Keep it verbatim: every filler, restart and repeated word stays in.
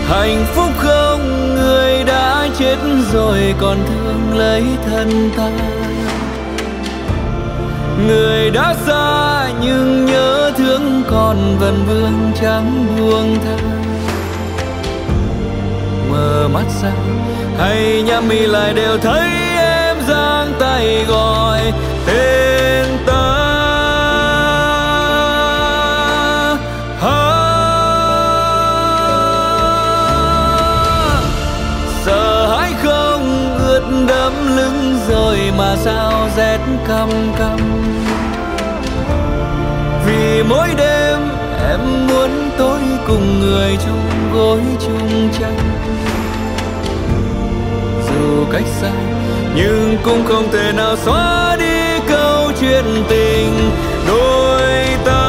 Hạnh phúc không, người đã chết rồi còn thương lấy thân ta. Người đã xa nhưng nhớ thương còn vẫn vương chẳng buông tha. Mở mắt ra hay nhắm mi lại đều thấy em giang tay gọi tên ta. Ha, sợ hãi không, ướt đẫm lưng rồi mà sao rét căm căm. Vì mỗi đêm em muốn tôi cùng người chung gối chung chăn. Dù cách xa nhưng cũng không thể nào xóa đi câu chuyện tình đôi ta.